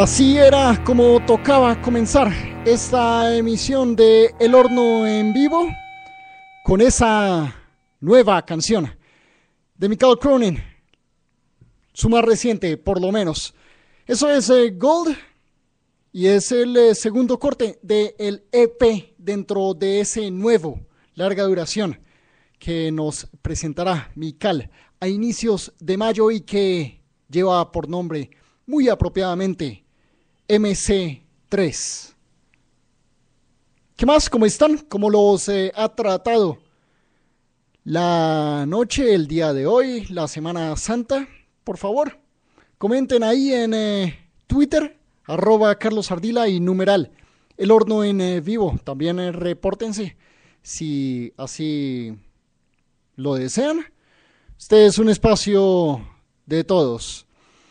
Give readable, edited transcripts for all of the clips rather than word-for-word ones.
Así era como tocaba comenzar esta emisión de El Horno en Vivo con esa nueva canción de Michael Cronin, su más reciente por lo menos. Eso es Gold y es el segundo corte del EP dentro de ese nuevo larga duración que nos presentará Michael a inicios de mayo y que lleva por nombre muy apropiadamente MC3. ¿Qué más? ¿Cómo están? ¿Cómo los ha tratado la noche, el día de hoy, la Semana Santa? Por favor, comenten ahí en Twitter, @CarlosArdila y numeral El Horno en Vivo. También repórtense si así lo desean. Este es un espacio de todos.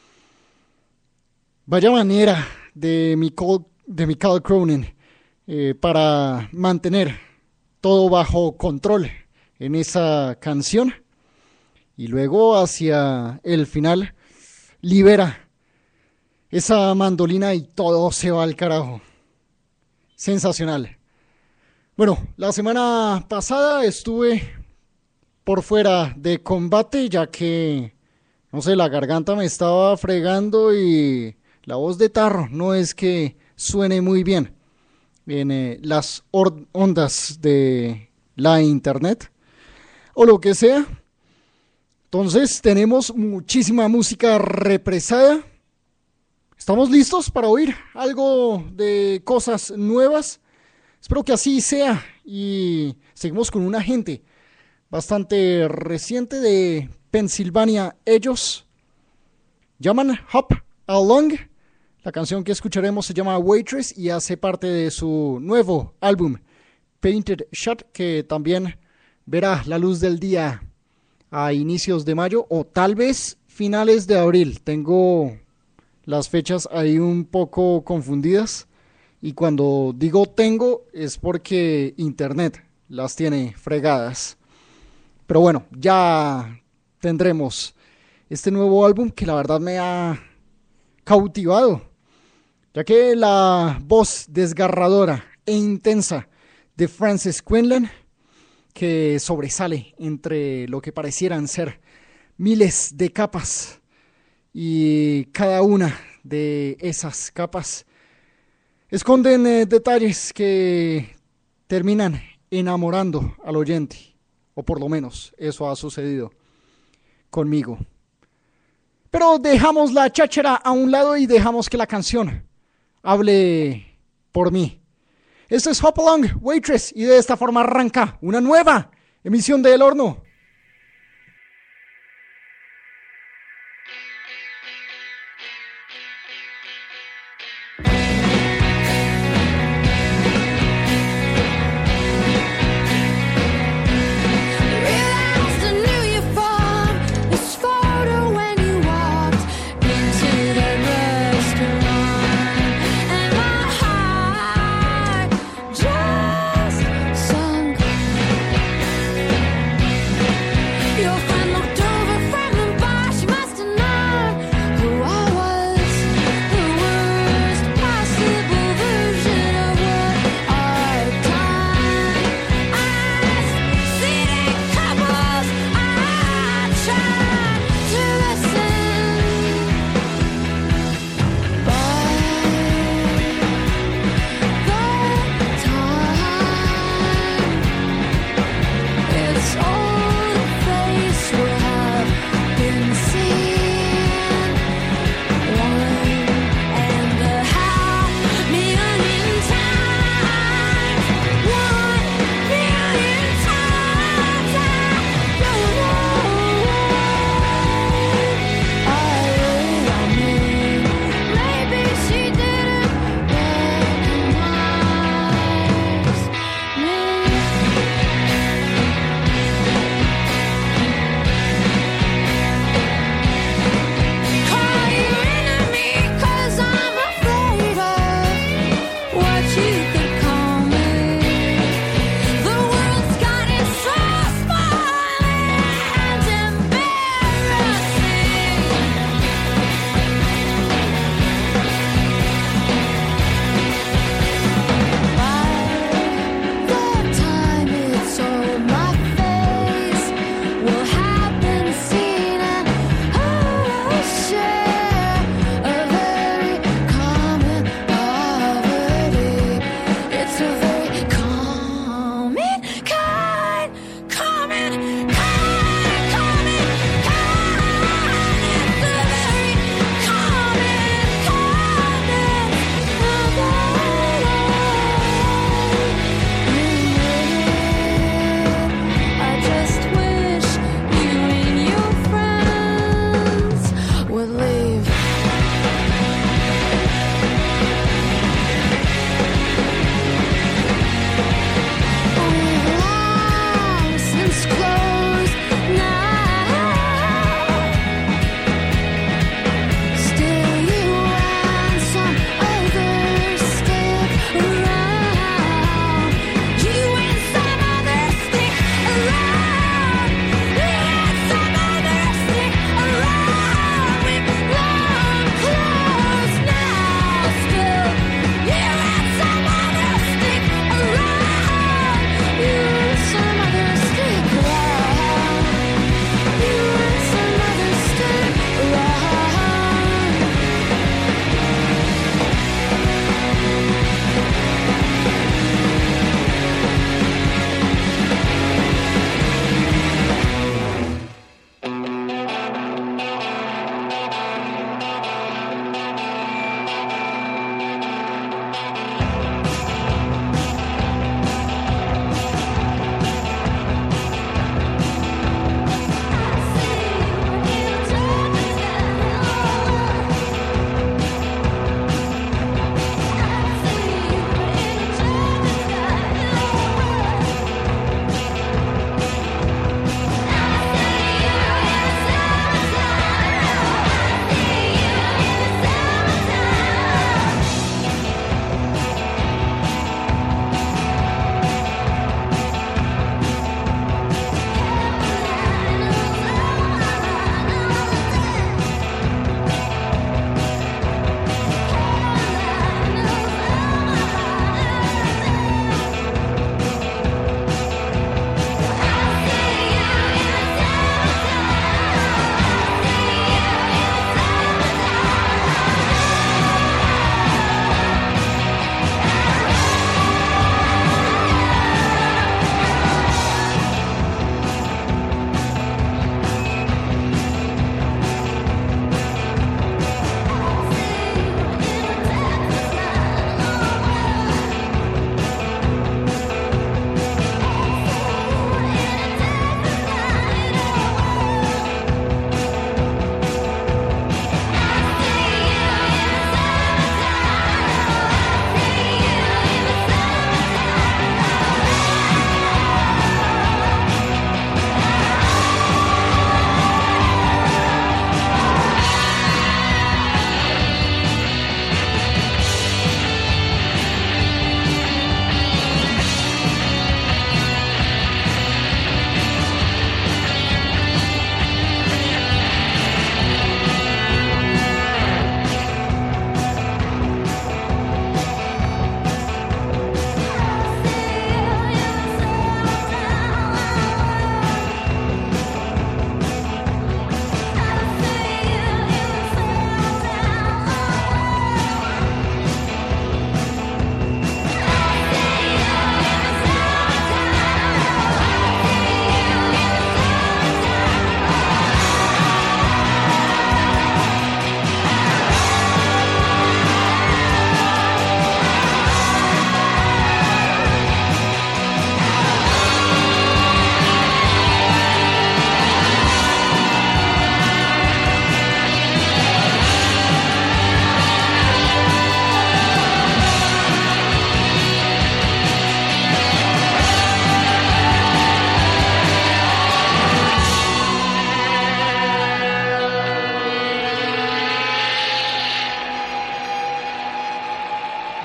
Vaya manera de Michael Cronin para mantener todo bajo control en esa canción y luego hacia el final libera esa mandolina y todo se va al carajo. Sensacional. Bueno, la semana pasada estuve por fuera de combate ya que, no sé, la garganta me estaba fregando y la voz de tarro no es que suene muy bien en las ondas de la internet o lo que sea. Entonces tenemos muchísima música represada. ¿Estamos listos para oír algo de cosas nuevas? Espero que así sea y seguimos con una gente bastante reciente de Pensilvania. Ellos llaman Hop Along. La canción que escucharemos se llama Waitress y hace parte de su nuevo álbum Painted Shut, que también verá la luz del día a inicios de mayo o tal vez finales de abril. Tengo las fechas ahí un poco confundidas y cuando digo tengo es porque internet las tiene fregadas. Pero bueno, ya tendremos este nuevo álbum que la verdad me ha cautivado, ya que la voz desgarradora e intensa de Frances Quinlan, que sobresale entre lo que parecieran ser miles de capas, y cada una de esas capas esconden detalles que terminan enamorando al oyente, o por lo menos eso ha sucedido conmigo. Pero dejamos la cháchara a un lado y dejamos que la canción hable por mí. Esto es Hop Along, Waitress, y de esta forma arranca una nueva emisión de El Horno. Just some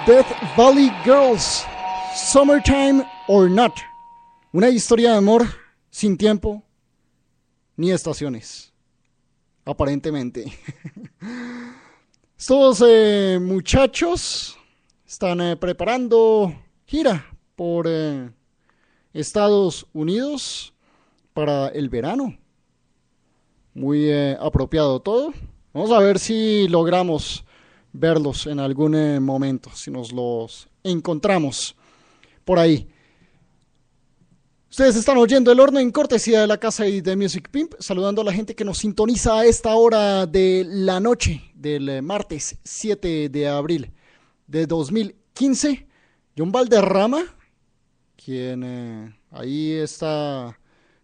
Death Valley Girls, Summertime or Not. Una historia de amor sin tiempo ni estaciones, aparentemente. Estos muchachos están preparando gira por Estados Unidos para el verano. Muy apropiado todo. Vamos a ver si logramos verlos en algún momento, si nos los encontramos por ahí. Ustedes están oyendo El Horno en cortesía de la casa y de Music Pimp, saludando a la gente que nos sintoniza a esta hora de la noche del martes 7 de abril de 2015. John Valderrama, quien ahí está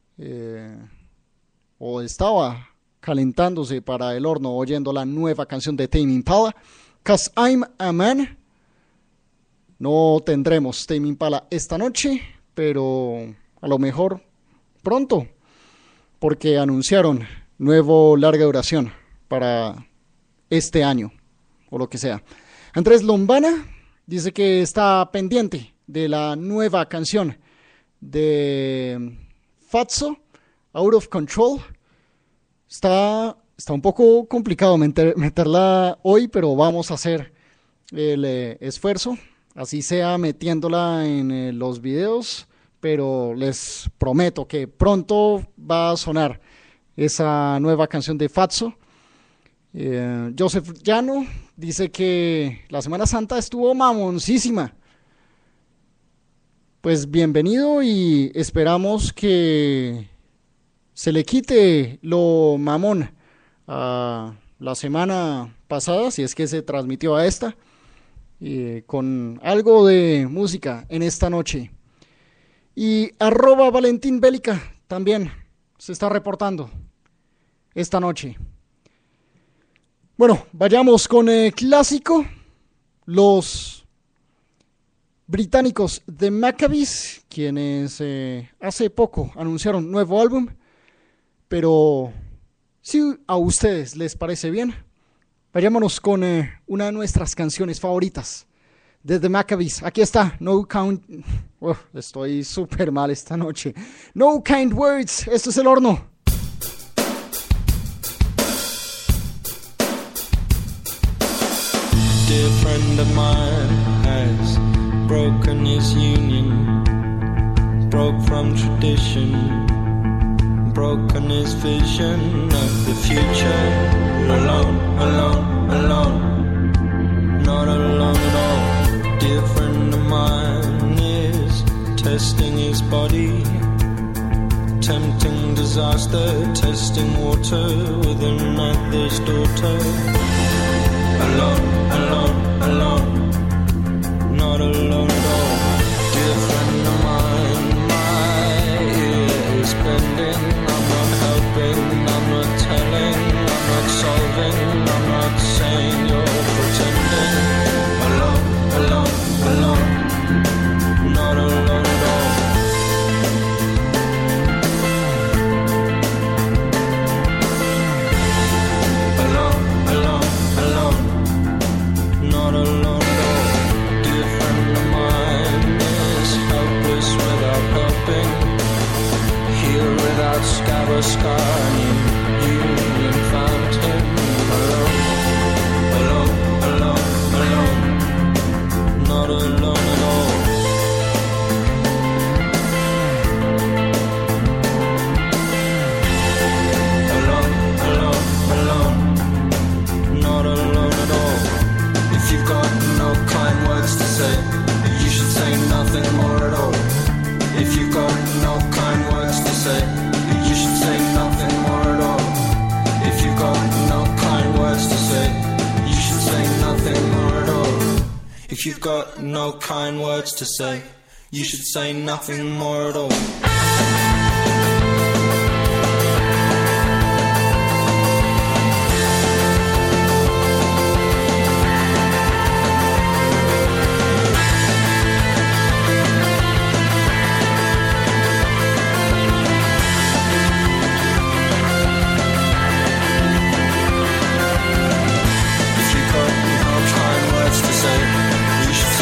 o estaba calentándose para El Horno oyendo la nueva canción de Tame Impala, 'Cause I'm a Man. No tendremos Tame Impala esta noche, pero a lo mejor pronto, porque anunciaron nuevo larga duración para este año, o lo que sea. Andrés Lombana dice que está pendiente de la nueva canción de Fatso, Out of Control. Está un poco complicado meterla hoy, pero vamos a hacer el esfuerzo, así sea metiéndola en los videos, pero les prometo que pronto va a sonar esa nueva canción de Fatso. Joseph Llano dice que la Semana Santa estuvo mamoncísima. Pues bienvenido y esperamos que se le quite lo mamón a la semana pasada, si es que se transmitió a esta, con algo de música en esta noche. Y @Valentín Bélica también se está reportando esta noche. Bueno, vayamos con el clásico. Los británicos The Maccabees, quienes hace poco anunciaron nuevo álbum. Pero si a ustedes les parece bien, vayámonos con una de nuestras canciones favoritas de The Maccabees. Aquí está, No Count... estoy súper mal esta noche. No Kind Words, esto es El Horno. Dear friend of mine has broken his union, broke from tradition, broken his vision of the future. Alone, alone, alone, not alone at all. Dear friend of mine is testing his body, tempting disaster, testing water with another's daughter. Alone, alone, alone, not alone at all. Dear friend of mine, my ear is bending. I'm not helping, I'm not telling, I'm not solving, I'm not saying you're pretending. Alone, alone, alone, not alone at all. Alone, alone, alone, not alone at all. Dear friend of mine is helpless without helping, here without scar or scar. You found him alone, alone, alone, alone, not alone at all. Alone, alone, alone, not alone at all. If you've got no kind words to say, you should say nothing more at all. If you've got no kind words to say, you should say nothing more at all. If you've got no kind words to say, you should say nothing more at all. If you've got no kind words to say, you should say nothing more at all. If you've got no kind words to say, you should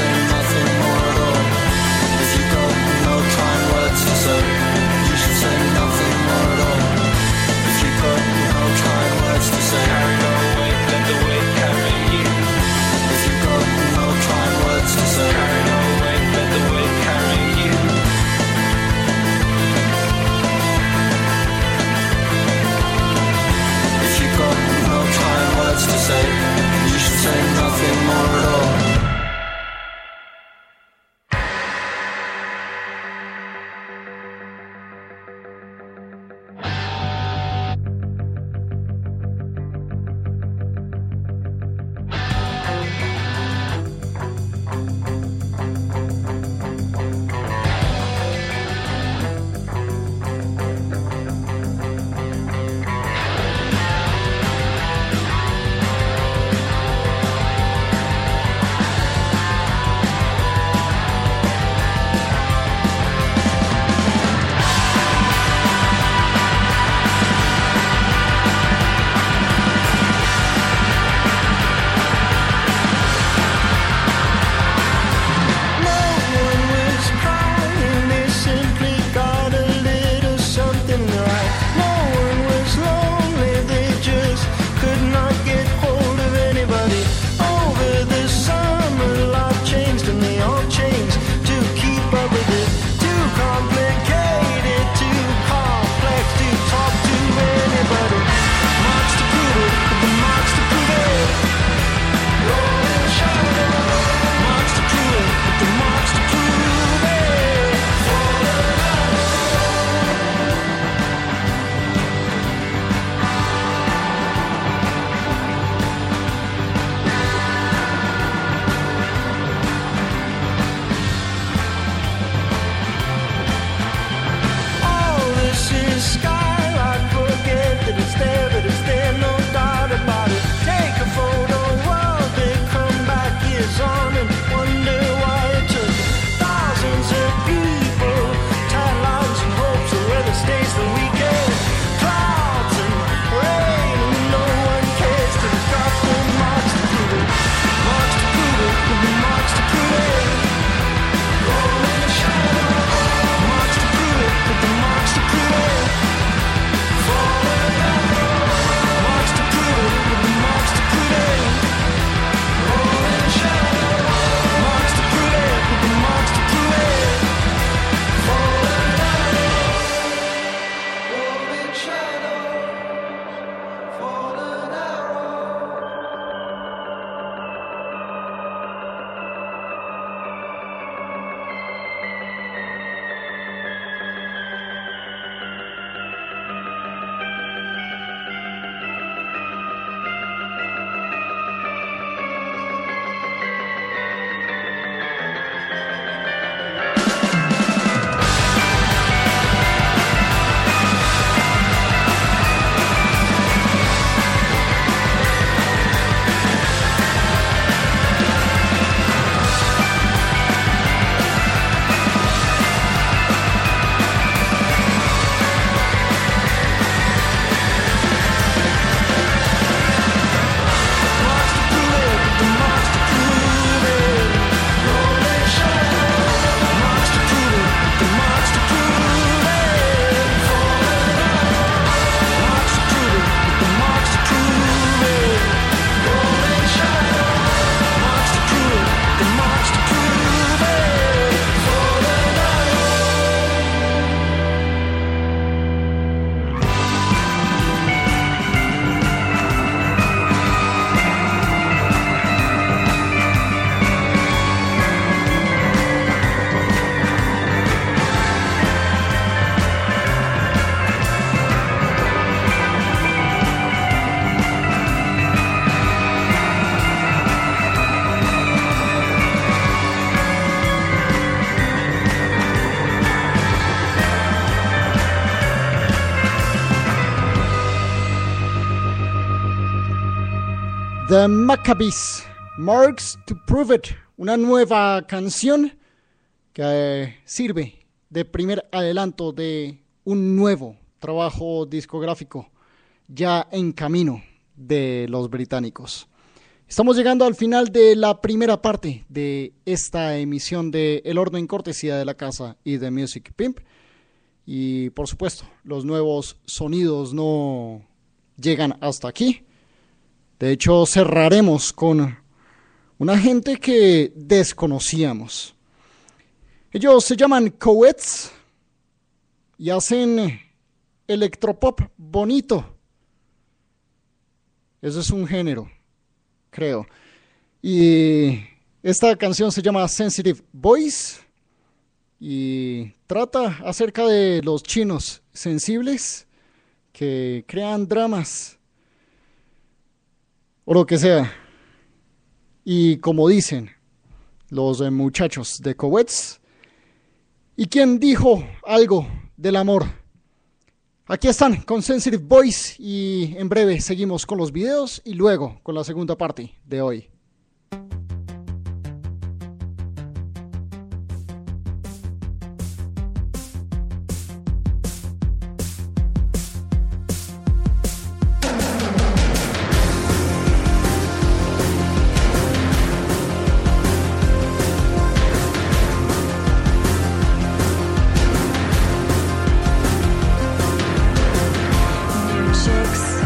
The Maccabees, Marks to Prove It, una nueva canción que sirve de primer adelanto de un nuevo trabajo discográfico ya en camino de los británicos. Estamos llegando al final de la primera parte de esta emisión de El Orden, cortesía de la casa y de Music Pimp. Y por supuesto, los nuevos sonidos no llegan hasta aquí. De hecho, cerraremos con una gente que desconocíamos. Ellos se llaman Coets y hacen electropop bonito. Eso es un género, creo. Y esta canción se llama Sensitive Voice y trata acerca de los chinos sensibles que crean dramas o lo que sea. Y como dicen los muchachos de Coets, ¿y quién dijo algo del amor? Aquí están con Sensitive Voice y en breve seguimos con los videos y luego con la segunda parte de hoy. Chicks